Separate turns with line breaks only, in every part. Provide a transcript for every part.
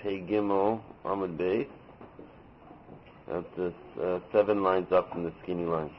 Hey Gimel Amud Beis. That's 7 lines up from the skinny line.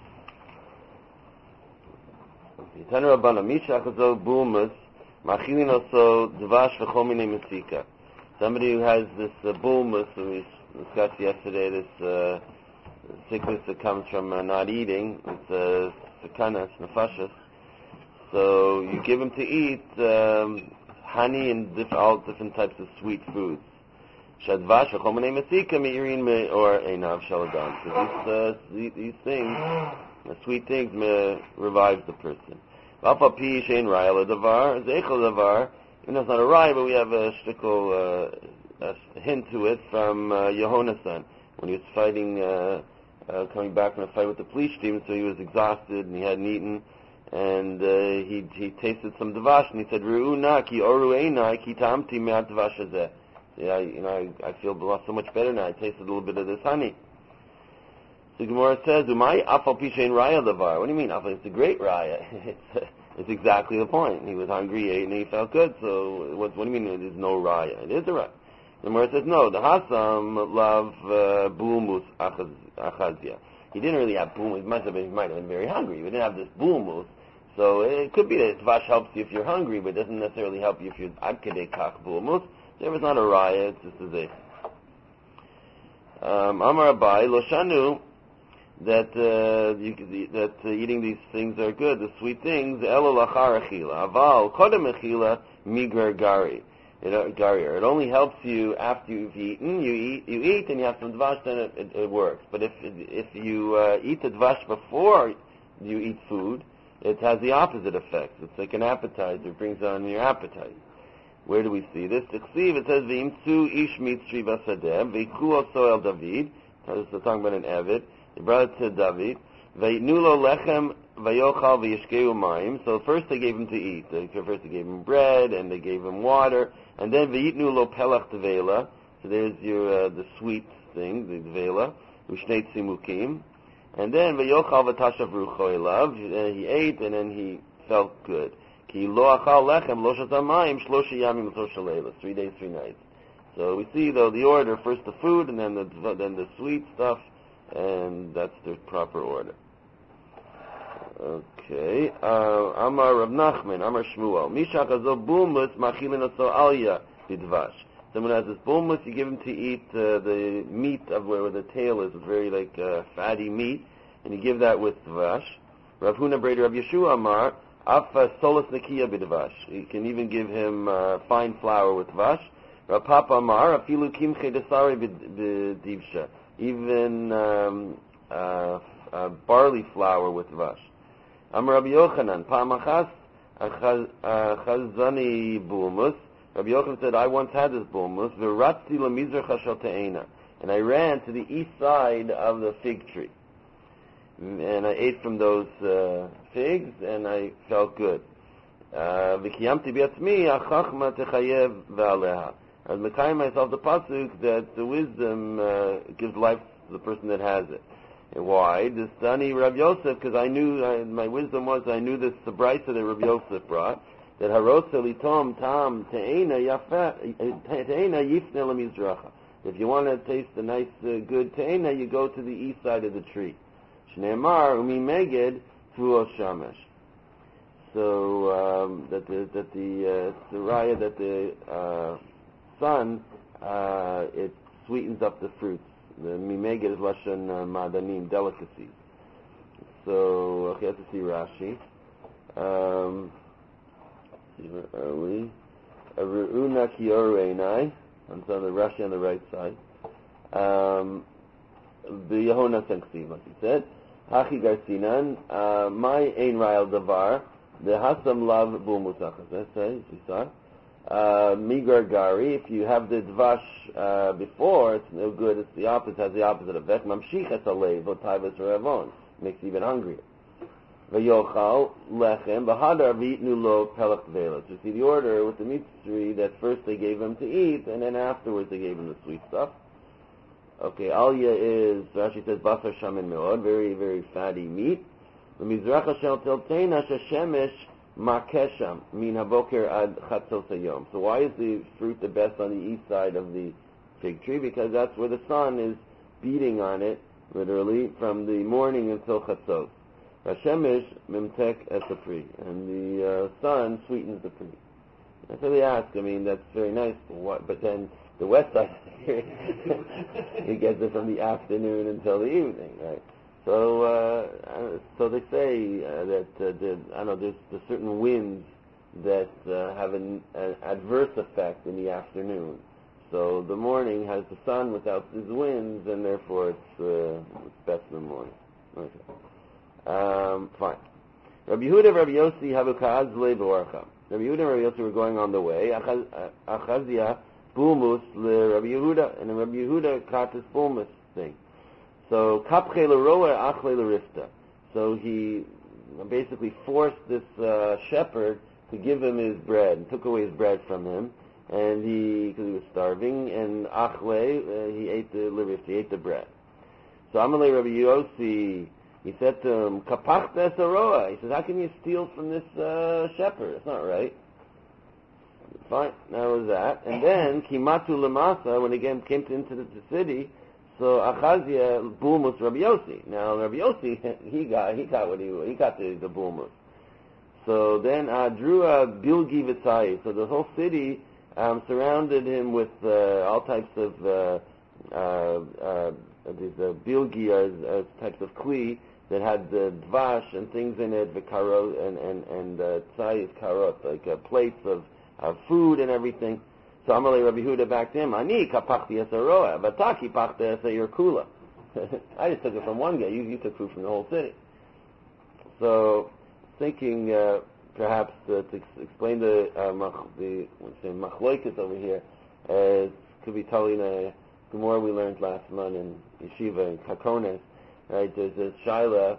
Yitanu Rabbana Misha Chazo Bulmus Machilin also Dvash V'chol Minei Mesika. Somebody who has this bulmus, who we discussed yesterday, this sickness that comes from not eating. It's sakanas, nefashas. So you give him to eat honey and all different types of sweet foods. Shadvash v'chol minei mesika meirin or einav shaladam. Because these things, the sweet things, revives the person. V'alpa pi shein raya l'davar, zeichel davar. Even though it's not a raya, but we have a shtickle, a hint to it from Yehonasan when he was fighting, coming back from a fight with the police team. So he was exhausted and he hadn't eaten. And he tasted some davash, and he said, "Ru'una ki oru einai ki tamti me'at davash hazeh." I feel so much better now. I tasted a little bit of this honey. So Gemara says, "Umay afal pi shein raya davar." What do you mean? Afal? It's a great raya. It's exactly the point. He was hungry, he ate, and he felt good. So what do you mean? There's no raya. It is a raya. Gemara says, "No, the Hasam love bulmus achazia." He didn't really have bulmus. He might have been very hungry. He didn't have this bulmus. So it could be that Dvash helps you if you're hungry, but it doesn't necessarily help you if you're ad kedei kach bulmus. So if it's not a raya, it's just a zeh. Amar Abai lo shanu that eating these things are good, the sweet things. Elo lachar achila aval kodem achila migar gari. It only helps you after you've eaten. You eat, and you have some dvash, then it works. But if you eat the dvash before you eat food, it has the opposite effect. It's like an appetizer. It brings on your appetite. Where do we see this? It says, "V'imtzu ish mitzri v'sadeh v'yiku also el David." It's talking about an Eved. They brought it to David. V'yitnu lo lechem v'yochal v'yishkeu mayim. So first they gave him to eat. First they gave him bread, and they gave him water. And then v'yitnu lo pelach tvela. So there's your the sweet thing, the tvela. U'shnei tzimukim. And then v'yochal v'tashav rucho elav. He ate, and then he felt good. Ki lo achal lechem lo shata mayim shlosha yamim l'sosha leila. 3 days, 3 nights. So we see though the order: first the food, and then the sweet stuff, and that's the proper order. Okay. Amar Rav Nachman, Amar Shmuel. Misha chazo bulmus machilin aso alya bidvash. Someone has this bulmus, you give him to eat the meat of where the tail is. It's very fatty meat, and you give that with dvash. Rav Huna Breder Rav Yeshua Amar Afa solas nekiya bidvash. You can even give him fine flour with dvash. Rav Papa Amar afilu kimche desari b'divsha. Even barley flour with dvash. Amar Rabbi Yochanan pa'amachas achazani bulmus. Rabbi Yochanan said, I once had this bulmus, v'ratzti lemizrach shel te'ena, and I ran to the east side of the fig tree, and I ate from those figs, and I felt good. V'kiyamti b'yatzmi achachma techayev v'aleha. I was mekayim myself the pasuk that the wisdom gives life to the person that has it. And why? This Dani Rav Yosef, because I knew, my wisdom was, I knew this Sabraisa that Rav Yosef brought, that Harosa litom tam te'ena yifne lemizracha. If you want to taste a nice, good te'ena, you go to the east side of the tree. Shneimar umi meged tuos shamesh. So that the raya that the sun it sweetens up the fruits. The mimeged is lashon madanim, delicacies. So okay, let's see Rashi. Where are we? Ru'una ki oru einai. And so the Rashi on the right side. The Yehona Senksiv, like he said. Hachi garsinan. My ein ra'el davar. The hasam lav bulmusachas. That's it. You saw. Migar gari. If you have the dvash before, it's no good. It's the opposite. Has the opposite effect. Mamshichet alei v'tayvus revon. Makes you even hungrier. V'yochal lechem v'hadar v'yitnu lo pelach tvela. So you see the order with the mitzri that first they gave him to eat, and then afterwards they gave him the sweet stuff. Okay, alya is, Rashi says, basar shamin me'od, very, very fatty meat. The mizracha shel telteina sheshemesh Makesham min haboker ad chatzos hayom. So why is the fruit the best on the east side of the fig tree? Because that's where the sun is beating on it, literally, from the morning until chatzos. Hashemesh mimtek es apri, and the sun sweetens the pri. And so they ask, I mean, that's very nice, but then the west side of the tree, he gets it from the afternoon until the evening, right? So they say that there's certain winds that have an adverse effect in the afternoon. So the morning has the sun without these winds, and therefore it's best in the morning. Okay. Fine. Rabbi Yehuda and Rabbi Yossi have a ka'azle b'orcha. Rabbi Yehuda and Rabbi Yossi were going on the way. Achazia bulmus le Rabbi Yehuda, and Rabbi Yehuda caught this bulmus thing. So kapche l'roa achle l'rifta. So he basically forced this shepherd to give him his bread, and took away his bread from him, and because he was starving, and achle, he ate the bread. So Amalei Rabbi Yossi, he said to him, kapachta esaroa. He says, how can you steal from this shepherd? It's not right. Fine, that was that. And then kimatu lemasa, when he came into the city, so Achazia bulmus Rabbi Yossi. Now Rabbi Yossi, he got the bulmus. So then Adrua bilgi v'tzai. So the whole city surrounded him with all types of these bilgi as types of kli that had the dvash and things in it, v'karot and tzai is karot, like plates of food and everything. So Amalei Rabbi Yehuda back to him, Ani kapachti esaroa, vataki pachta esayir kula. I just took it from one guy. You took food from the whole city. So, thinking perhaps to explain the machloikas over here, could be totally in a Gemara we learned last month in Yeshiva in Kakones. Right? There's a shaila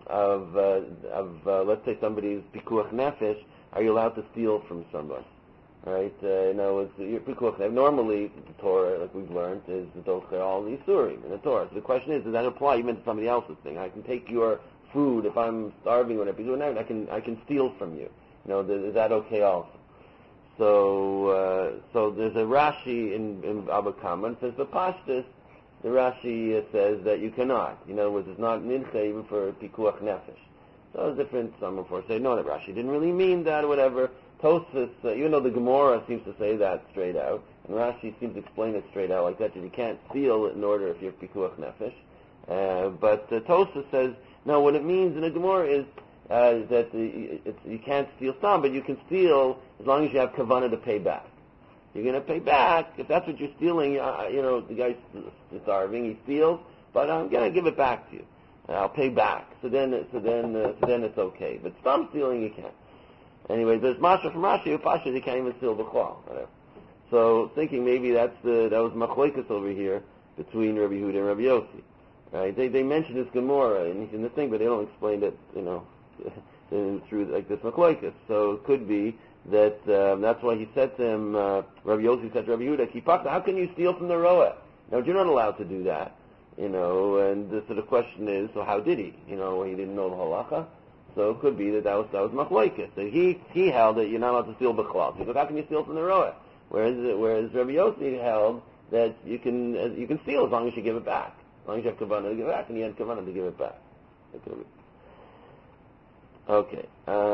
of let's say somebody's pikuach nefesh. Are you allowed to steal from somebody? Right? Normally, the Torah, like we've learned, is the docher all the isurim in the Torah. So the question is, does that apply even to somebody else's thing? I can take your food if I'm starving or whatever. I can steal from you. Is that okay also? So there's a Rashi in Abba Kama, and says the Pashtus. The Rashi says that you cannot. In other words, it's not mincha even for pikuach nefesh. So it's different. Some of us say no, that Rashi didn't really mean that, or whatever. Tosfos, even though the Gemara seems to say that straight out, and Rashi seems to explain it straight out like that you can't steal in order if you're pikuach nefesh. But Tosfos says, no, what it means in the Gemara is that you can't steal some, but you can steal as long as you have kavanah to pay back. You're going to pay back if that's what you're stealing. The guy's starving, he steals, but I'm going to give it back to you. I'll pay back. So then it's okay. But some stealing you can't. Anyway, there's Masha from Rashi who Pasha they can't even steal b'chol. So thinking maybe that was machloikas over here between Rabbi Yehuda and Rabbi Yossi. Right? They mention this Gemara in the thing, but they don't explain it, through like this machloikas. So it could be that that's why he said to him, Rabbi Yossi said to Rabbi Yehuda, Kipakta, how can you steal from the roa? Now you're not allowed to do that, and so the question is, so how did he? He didn't know the halacha. So it could be that was machloikas. So he held that you're not allowed to steal b'chlal. He goes, how can you steal from the roa? Whereas Rabbi Yossi held that you can steal as long as you give it back. As long as you have kavanah to give it back, and he had kavanah to give it back. Okay.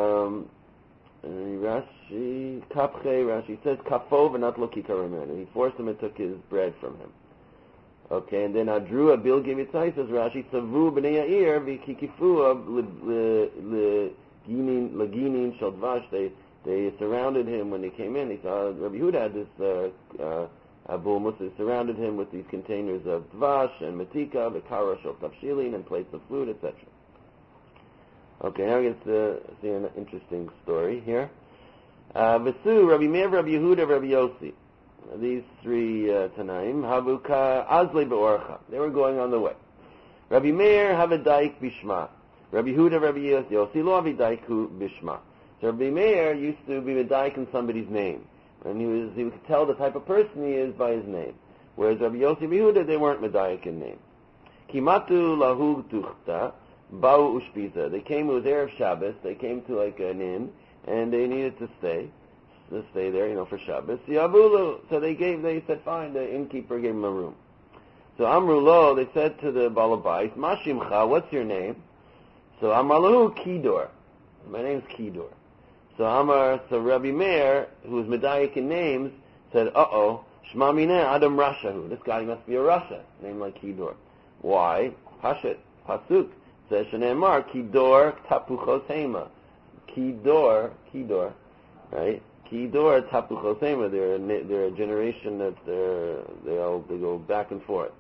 Rashi says kafov and not loki karamana. He forced him and took his bread from him. Okay, and then Adru Abil Givitzai says Rashi Savu b'nei Yair v'kikifu leginin shel dvash. They surrounded him when they came in. They saw Rabbi Yehuda had this bulmus. They surrounded him with these containers of dvash and matika, v'kara shel tavshilin, and plates of food, etc. Okay, now we get to see an interesting story here. V'su Rabbi Meir, Rabbi Yehuda, Rabbi Yossi. These three Tanaim, Havuka Azle Be'orcha. They were going on the way. Rabbi Meir Havadaik Bishma. Rabbi Yehuda, Rabbi Yossi Lo Havidaiku Bishma. So Rabbi Meir used to be Medaik in somebody's name, and he could tell the type of person he is by his name. Whereas Rabbi Yossi and Yehuda, they weren't Medaik in name. Kimatu Lahu Tuchta Bau Ushpiza. They came, it was Erev Shabbos. They came to like an inn, and they needed to stay there, for Shabbos. Yabulu, so they said fine, the innkeeper gave him a room. So Amrulo, they said to the Balabais, Mashimcha, what's your name? So Amarlahu, Kidor. My name's Kidor. So Rabbi Meir, who was Medayik in names, said, Shma Mineh Adam Rashahu. This guy must be a Rasha, named like Kidor. Why? Pasuk says, Shneimar, Kidor Tapuchos Hema. Kidor, right? Kidor Tapuchos Hema. They're a generation that they go back and forth.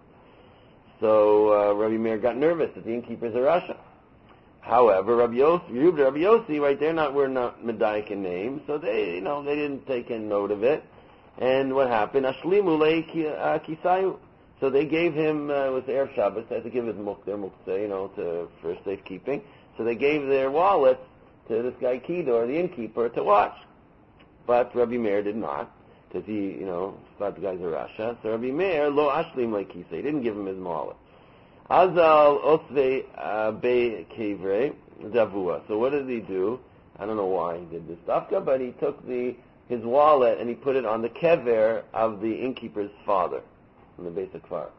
So Rabbi Meir got nervous that the innkeeper's a Rasha. However, Rabbi Yossi, right, we're not Medayik in names, so they didn't take a note of it. And what happened? Ashlimu kisayu. So they gave him, it was Erev Shabbos, they had to give his their muktzeh, for safekeeping. So they gave their wallet to this guy Kidor, the innkeeper, to watch. But Rabbi Meir did not, because he, thought the guy's a Rasha. So Rabbi Meir, lo ashlim kisai, he didn't give him his wallet. Azal osve be kevre davua. So what did he do? I don't know why he did this dafka, but he took his wallet and he put it on the kever of the innkeeper's father in the basic farm.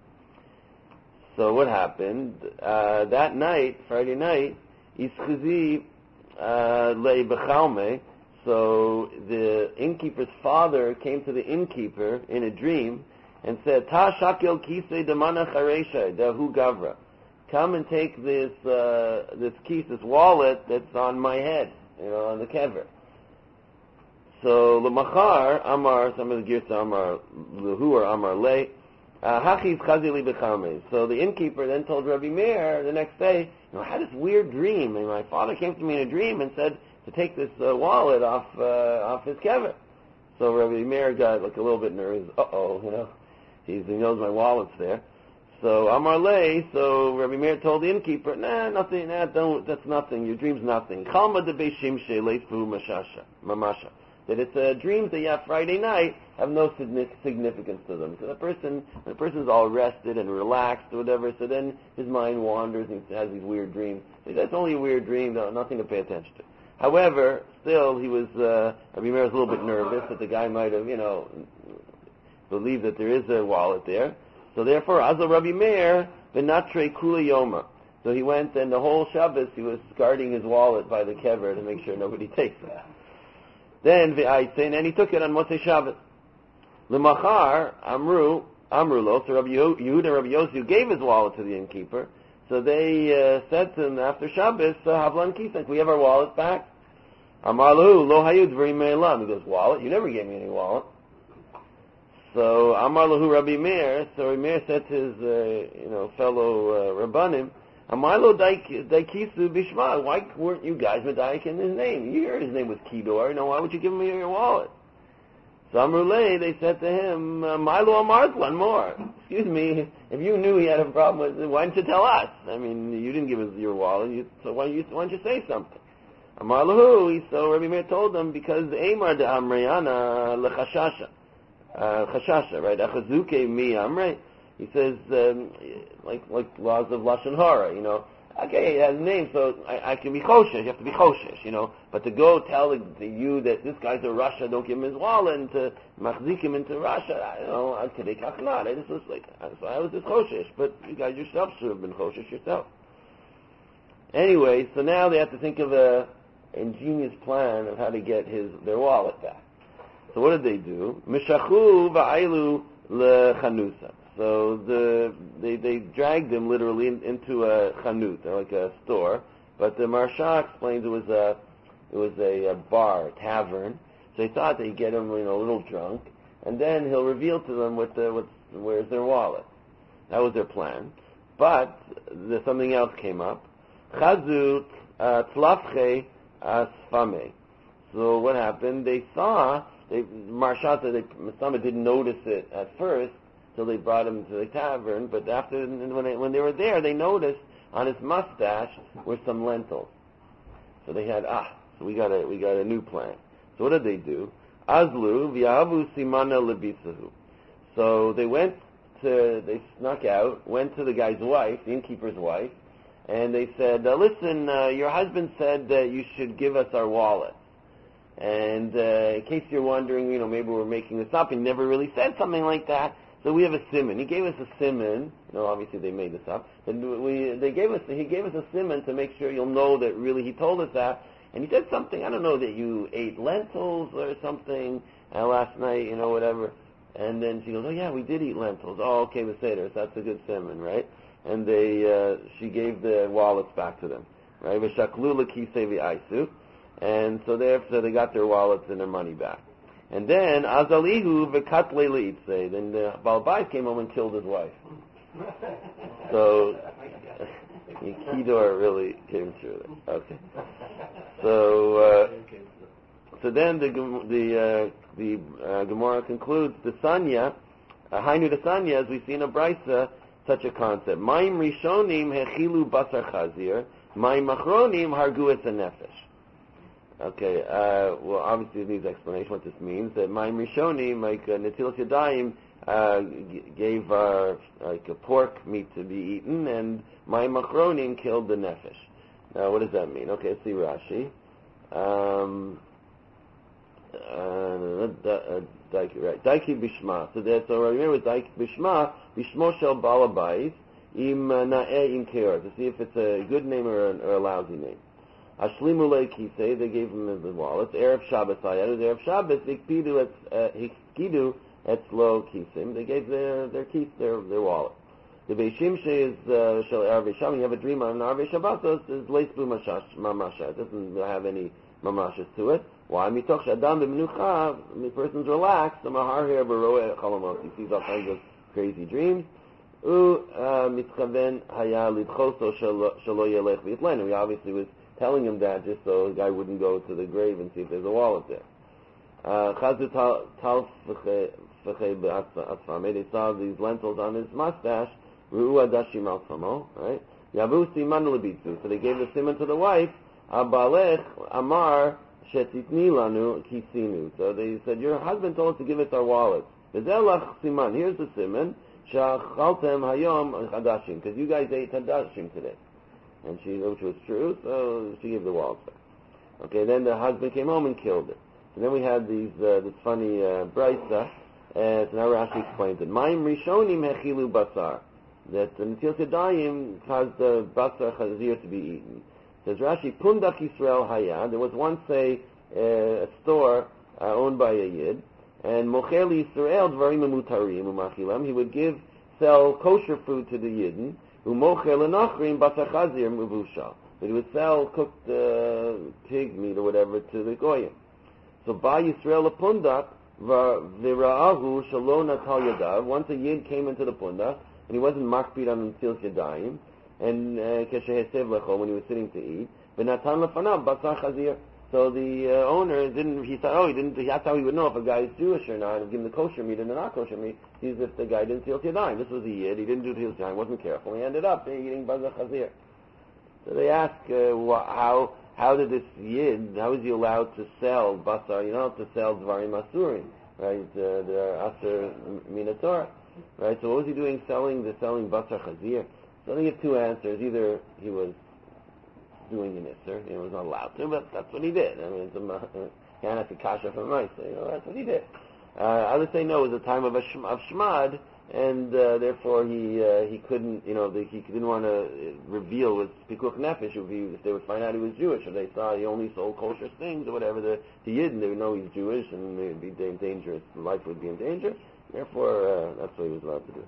So what happened? That night, Friday night, ischizi lei bechalme. So the innkeeper's father came to the innkeeper in a dream and said, Ta shakel kisei demana charesha dehu gavra. Come and take this wallet that's on my head, on the kever. So Lamachar Amar, some of the Girsa Amar Lehu or Amar Le, Hachiv Chazili B'Charmei. So the innkeeper then told Rabbi Meir the next day, I had this weird dream, and my father came to me in a dream and said to take this wallet off his kever. So Rabbi Meir got a little bit nervous. He knows my wallet's there. So Amar Le, so Rabbi Meir told the innkeeper, nothing, that's nothing. Your dream's nothing. Chalma de Beishimshe Leifu Mamasha. That it's dreams that you have Friday night have no significance to them. So the person's all rested and relaxed or whatever, so then his mind wanders and he has these weird dreams. That's only a weird dream, nothing to pay attention to. However, still, Rabbi Meir was a little bit nervous that the guy might have, believed that there is a wallet there. So therefore, Azal Rabbi Meir, Benatre Kula Yoma. So he went, and the whole Shabbos he was guarding his wallet by the kever to make sure nobody takes it. Then and he took it on Motzei Shabbos. L'machar Amrulo. So Rabbi Yehuda and Rabbi Yossi gave his wallet to the innkeeper. So they said to him after Shabbos, Havlan Kisak, we have our wallet back. Amarlu lo hayud v'ri me'elam. He goes, wallet? You never gave me any wallet. So Amarlahu Rabbi Meir. So Rabbi Meir said to his fellow Rabbanim, Amarlo daikisu bishma. Why weren't you guys medayik in his name? You heard his name was Kidor. Why would you give him your wallet? So Amrulay, they said to him, Milo Amarth, one more. Excuse me, if you knew he had a problem with it, why didn't you tell us? You didn't give us your wallet, so why don't you say something? Amarlahu, so Rabbi Meir told them, because the Amar de Amrayana lechashasha. Chashasha, right? Achazuke mi Amray. He says, like laws of Lashon Hara, Okay, it has a name, so I can be choshesh. You have to be choshesh, But to go tell you that this guy's a Rasha, don't give him his wallet, and to machzik him into Rasha, Kedei Kachnat. So I was just choshesh, but you guys yourself should have been choshesh yourself. Anyway, so now they have to think of an ingenious plan of how to get their wallet back. So what did they do? Mishachu va'ailu lechanusa. So they dragged him literally into a chanut, like a store. But the Maharsha explains it was a bar, tavern. So they thought they'd get him, a little drunk, and then he'll reveal to them where's their wallet. That was their plan. But something else came up. Chazut tlafche asfame. So what happened? They saw. Maharsha said that Masama didn't notice it at first. So they brought him to the tavern, but when they were there, they noticed on his mustache were some lentils. So they had so we got a new plan. So what did they do? Azlu v'yahavu simana lebitzahu. So they snuck out, went to the guy's wife, the innkeeper's wife, and they said, "Listen, your husband said that you should give us our wallet." And in case you're wondering, maybe we're making this up. He never really said something like that. So we have a siman. He gave us a siman. Obviously they made this up. But he gave us a siman to make sure you'll know that really he told us that. And he said something, I don't know, that you ate lentils or something last night, whatever. And then she goes, oh yeah, we did eat lentils. Oh, okay, the Seder. So that's a good siman, right? And she gave the wallets back to them, right? And so therefore they got their wallets and their money back. And then Azalihu v'katle leitze. Then the Baal Bais came home and killed his wife. So Kedor really came through it. Okay. So then the Gemara concludes the Sanya, Hainu the Sanya, as we see in a Brisa, such a concept. Maim rishonim hechilu basar chazir, maim machronim hargu es nefesh. Okay, well, obviously it needs explanation what this means. That Maim Rishonim, like Netilas Yadayim, gave like a pork meat to be eaten, and Maim Achronim killed the nefesh. Now, what does that mean? Okay, let's see Rashi. Daiki Bishma. So remember Daiki Bishma, Bishmo Shel Balabais, Im Na'eh Im Keor, to see if it's a good name or a lousy name. Ashlimu le'kisei, they gave him the wallets. Erev Shabbos hayadu, Erev Shabbos hikpidu etzlo kisim. They gave their keys, their wallet. The Beishimshe is shel Erev Sham. You have a dream on Erev Shabbatos is leisbu mamasha. It doesn't have any mamashas to it. Why? Mitoch shadam b'menucha. The person's relaxed. The mahar here beroe chalamot. He sees all kinds of crazy dreams. Mitchaven haya lidchoso shelo yelech v'yitlenu. He obviously was telling him that just so the guy wouldn't go to the grave and see if there's a wallet there. Chazu tal fechei be'atzvam. They saw these lentils on his mustache. Ru'u adashim al samo. Right? Yavu siman lebitzu. So they gave the siman to the wife. Abalech amar shetitni lanu kisinu. So they said, your husband told us to give us our wallets. V'zelach siman. Here's the siman. Shachaltem hayom hadashim. Because you guys ate hadashim today. And which was true, so she gave the wallets back. Okay, then the husband came home and killed it. So then we had this funny brisa, so now Rashi explains it. Maim rishonim hechilu basar. That the Netilas Yadayim caused the basar chazir to be eaten. Says Rashi, Pundak Yisrael Haya. There was once a store owned by a Yid, and Mocher Yisrael Dvarim Mutarim Umachilam. He would sell kosher food to the Yidden. But he would sell cooked pig meat or whatever to the goyim. So by Yisrael pundak v'ra'ahu shalom natal yadav. Once a yid came into the pundak and he wasn't makpid on Netilas Yadayim, and keshehesev lecho when he was sitting to eat, v'natan lefanav basar chazir. So the owner didn't. He thought, that's how he would know if a guy is Jewish or not, and give him the kosher meat and the not kosher meat. Sees if the guy didn't Netilas Yadayim. This was a yid. He didn't do Netilas Yadayim. Wasn't careful. He ended up eating basar chazir. So they ask, how did this yid? How is he allowed to sell basar? You're not allowed to sell dvarim asurim, right? The asur minatorah, right? So what was he doing selling basar chazir? So I think you have two answers. Either he was doing an isser, he was not allowed to, but that's what he did. I mean, it's a kasha from mice. That's what he did. Others say no, it was a time of shmad, and therefore he couldn't, he didn't want to reveal with pikuch nefesh if they would find out he was Jewish, or they saw he only sold kosher things or whatever. The yid, and they would know he's Jewish, and it would be dangerous. Life would be in danger. Therefore, that's what he was allowed to do.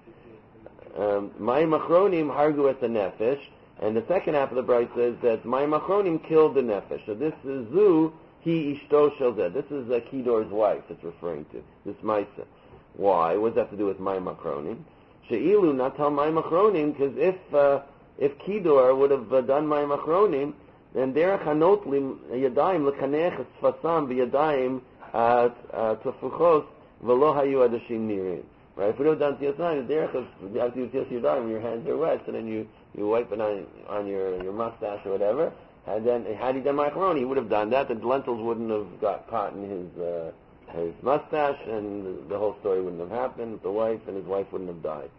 Ma'im achronim hargu et nefesh. And the second half of the Bride says that Ma'im Achronim killed the nefesh. So this is Zu, he ishto shel zeh. This is Kedor's wife it's referring to, this Maisa. Why? What does that have to do with Ma'im Achronim? She'ilu natal Ma'im Achronim, because if Kedor would have done Ma'im Achronim, then derech hanot yadayim lekanech sfasam b'yadayim tefuchos v'lo hayu adashim nirim. Right? If we don't done Netilas Yadayim, the derech of after you Netilas Yadayim, your hands are wet, so then you wipe it on your mustache or whatever, and then had he done macaroni, he would have done that. The lentils wouldn't have got caught in his mustache, and the whole story wouldn't have happened. The wife and his wife wouldn't have died.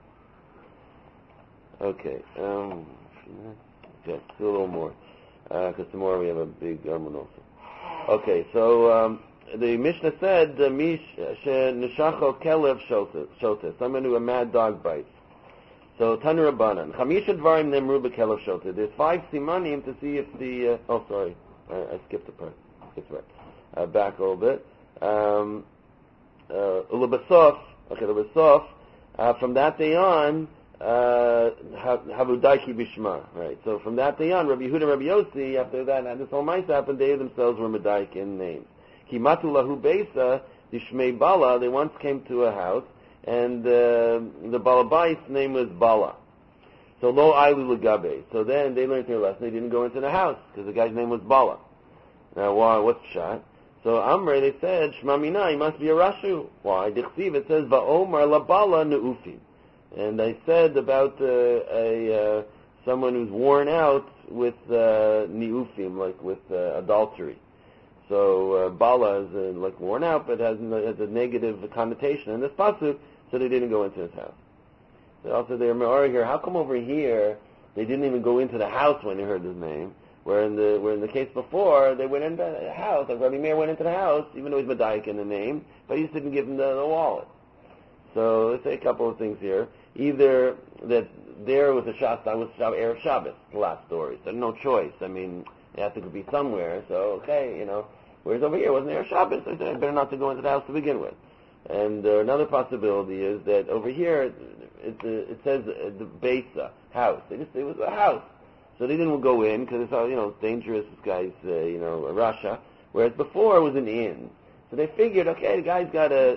Okay, do a little more, because tomorrow we have a big Armon also. Okay, so the Mishnah said, Mish Neshacho Kelev Shota, someone who a mad dog bites. So Tanu Rabbanan, Chamisha Dvarim Nemru B'Kelev Shota. There's 5 simanim to see if the. I skipped a part. It's right. Back a little bit. Ulabasov. From that day on, Havudaiki Bishma. Right. So from that day on, Rabbi Yehuda and Rabbi Yossi, after that, and this whole mice happened, they themselves were Medaik in names. Kimatu Lahu Beisa, the Shmei Bala, they once came to a house, and the Balabai's name was Bala. So Lo Ailu Lagabe. So then they learned their lesson, they didn't go into the house, because the guy's name was Bala. Now why, what's the shot? So Amre, they said, Shma Mina, he must be a Rashu. Why? Dichsiv, it says, Va'omar La Bala Ne'ufim. And I said about someone who's worn out with Ne'ufim, like with adultery. So Bala is like worn out, but has a negative connotation in this pasuk, so they didn't go into his house. So also they're Me'or here. How come over here they didn't even go into the house when they heard his name? Where in the case before they went into the house, like Rabbi Meir went into the house, even though he's Medaik in the name, but he just didn't give him the wallet. So let's say a couple of things here. Either that there was a Shasta, was Erev Shabbos, the last story. So no choice. I mean, it has to be somewhere. So okay, whereas over here it wasn't Erev Shabbos, so I said better not to go into the house to begin with. And another possibility is that over here it says the Beisa, house. It was a house. So they didn't go in because it's it's dangerous. This guy's a Rasha. Whereas before it was an inn. So they figured, okay, the guy's got his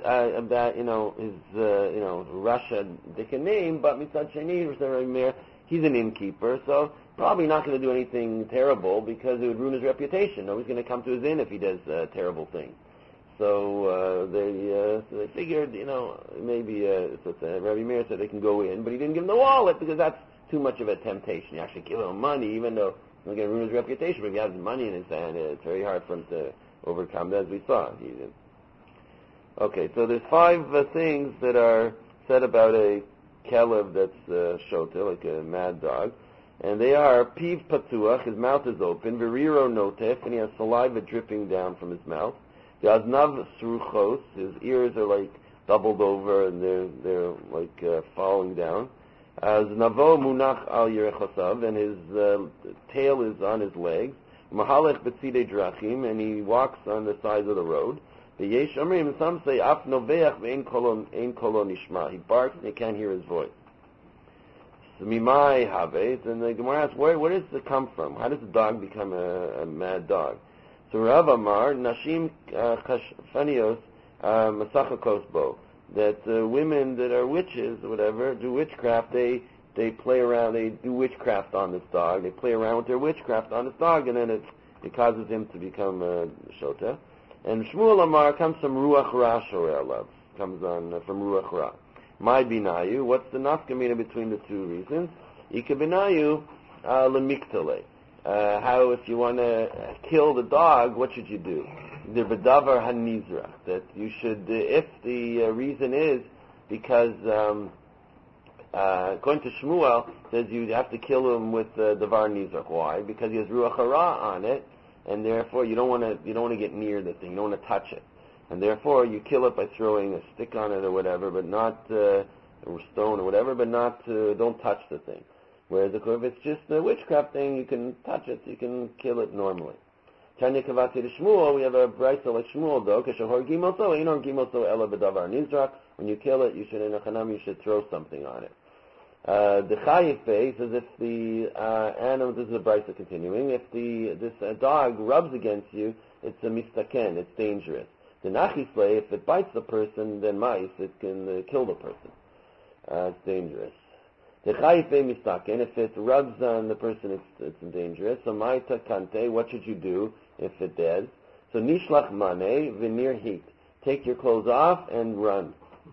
Rasha Dika name, but Mitzad Sheni, he's an innkeeper, so probably not going to do anything terrible because it would ruin his reputation. Nobody's going to come to his inn if he does terrible things. So they figured, maybe Rabbi Meir said they can go in, but he didn't give him the wallet because that's too much of a temptation. You actually give him money, even though it's going to ruin his reputation. But if he has money in his hand, it's very hard for him to overcome that, as we saw. Okay, so there's 5 things that are said about a kelev that's shota, like a mad dog, and they are piv patuach, his mouth is open, viriro notef, and he has saliva dripping down from his mouth. Yaznav sruchos, his ears are like doubled over and they're like falling down. Znavo munach al yerechosav, and his tail is on his legs. Mahalech betzidei drachim, and he walks on the sides of the road. V'yesh omrim, some say af noveach ve'ein kolo nishma. He barks and you can't hear his voice. Mimai haves, and the Gemara asks, where does it come from? How does a dog become a mad dog? So Rav Amar, nashim chashfanios masachakos bo, that women that are witches or whatever do witchcraft. They play around. They do witchcraft on this dog. They play around with their witchcraft on this dog, and then it causes him to become shota. And Shmuel Amar comes from ruach ra shorei alav. Comes on from ruach ra. My binayu. What's the nafkamina between the two reasons? Ika binayu lemiktale. How if you want to kill the dog, what should you do? The bedavar hanizrach, that you should, if the reason is because according to Shmuel, says you have to kill him with davar nizrach. Why? Because he has ruach hara on it, and therefore you don't want to get near the thing, you don't want to touch it, and therefore you kill it by throwing a stick on it or whatever, but not or stone or whatever, but not don't touch the thing. Whereas if it's just a witchcraft thing, you can touch it, you can kill it normally. Tanya Kavati to Shmuel, we have a brayso like Shmuel though, when you kill it, you should throw something on it. The Chayife says if the animal, this is a brayso continuing, if this dog rubs against you, it's a mistaken, it's dangerous. The Nachisle, if it bites the person, then mice, it can kill the person. It's dangerous. The Chayife mistaken, if it rubs on the person, it's dangerous. So Ma'ita Kante, what should you do if it does? So Nishlach Mane, Venir Heat. Take your clothes off and run.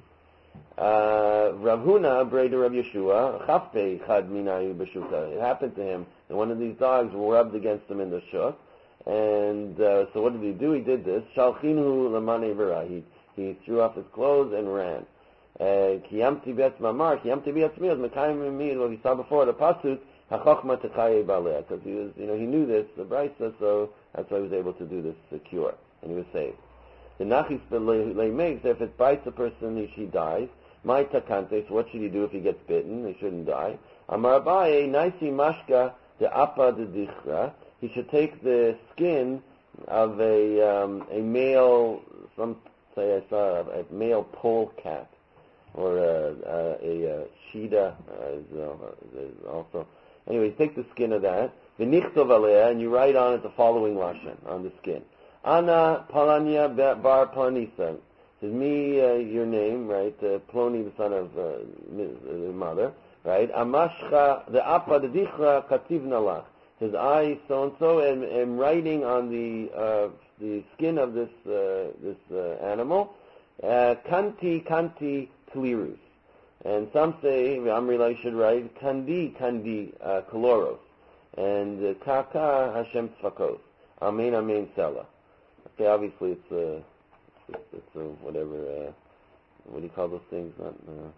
Rav Huna, Breda Rav Yeshua, Chafte Chad Minayu B'Shuka. It happened to him, and one of these dogs rubbed against him in the shuk. And so what did he do? He did this. Shalchinu Lamane V'Ra. He threw off his clothes and ran. Kiyamti Be'etzma Mar, Kiyamti Be'etzmi, as Mekayim Mimid, what we saw before, the pasuk, Hachachma techaye baleh, because he was, he knew this, the Brisa, so that's why he was able to do this cure, and he was saved. The nachis makes if it bites a person, he dies. My takante, so what should he do if he gets bitten? He shouldn't die. Amar Abaye, naisi mashka de apa de dichra. He should take the skin of a male, some say I saw a male polecat, or a cheetah also. Anyway, take the skin of that. V'nichtov aleh, and you write on it the following lashon on the skin. Ana Palanya bar Planisa. Says me, your name, right? Ploni, the son of the mother, right? Amashcha the apa the dichra kativ nalach. Says I so and so am writing on the skin of this animal. Kanti klirus. And some say Amrila should write kandi kaloros. And kaka Hashem tzvakos. Amen sela. Okay, obviously it's whatever. What do you call those things? Not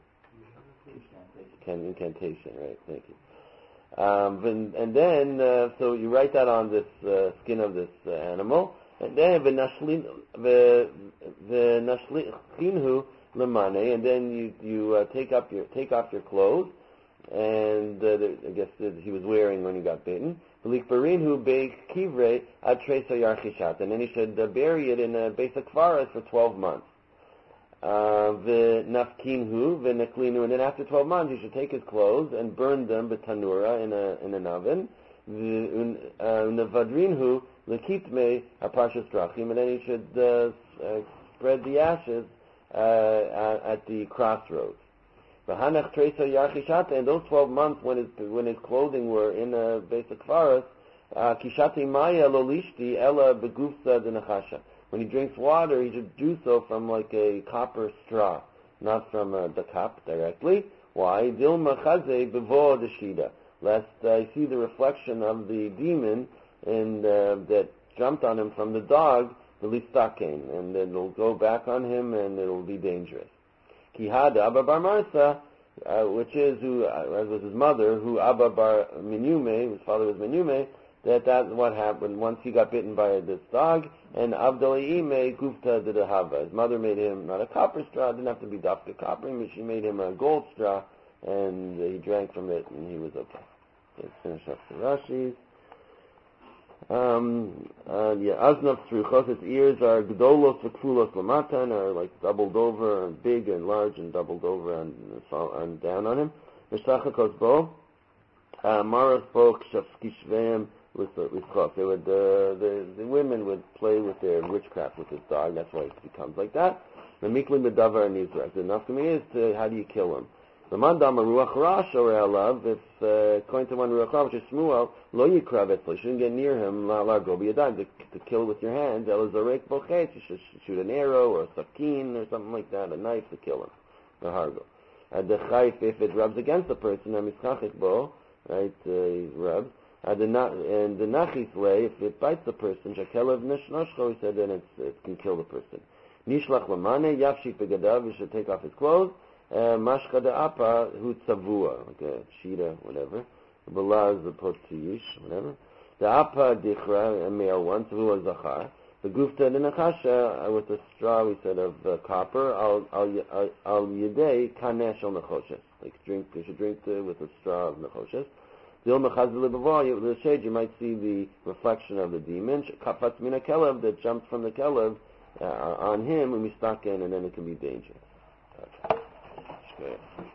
incantation, right? Thank you. And then so you write that on this skin of this animal, and then v'nashlinhu lemane, and then you take off your clothes, and I guess he was wearing when he got bitten. And then he should bury it in a basic forest for 12 months. And then after 12 months he should take his clothes and burn them b'tanura in an oven. And then he should spread the ashes at the crossroads. And those 12 months when his clothing were in a basic forest, when he drinks water, he should do so from like a copper straw, not from the cup directly. Why? Lest I see the reflection of the demon that jumped on him from the dog, the listakein, and it'll go back on him and it'll be dangerous. Kihada Abba Bar Marsa, which is who, as was his mother, who Abba Bar Menume, his father was Menume, that's what happened once he got bitten by this dog, and Abdalaime Gufta Didahava. His mother made him not a copper straw, it didn't have to be dafka copper, but she made him a gold straw, and he drank from it, and he was okay. Let's finish up the Rashis. Aznav Tzruchos, his ears are Gdolos V'Kfulos Lamatan, are like doubled over, and big and large and doubled over and down on him. V'Shachakos Bo, Maras Bo Kshafkishveim L'Schos. The women would play with their witchcraft with this dog, that's why it becomes like that. The Mikli Medavar and Nizrak. The enough to me is how do you kill him? The mandam a ruach rash or elav, if according to one ruach rash, which is Shmuel, lo yikrav etzlo, you shouldn't get near him, la go b'yadayim, to kill with your hands, el zarek bochet, you should shoot an arrow or a sakin or something like that, a knife to kill him, the hargo. The chayf, if it rubs against the person, a miskachik bo, right, he rubs, and the nachis lay, if it bites the person, shakelev nishnoshcho, he said, then it can kill the person. Nishlach lamane, yafshik begadav, you should take off his clothes. Mashka de apa hu tzavua, like a cheetah, whatever. Bala is the potiyish, whatever. The apa dichra, a male one, tzavua zachar. The gufta de nachasha, with a straw, we said, of copper, al yedei kanesh al nechoshes. Like you should drink with a straw of nechoshes. Dil mechazil lebavah, the shade, you might see the reflection of the demon. Kafatz mina kelev, that jumped from the kelev on him, and we stuck in, and then it can be dangerous. Okay. Good.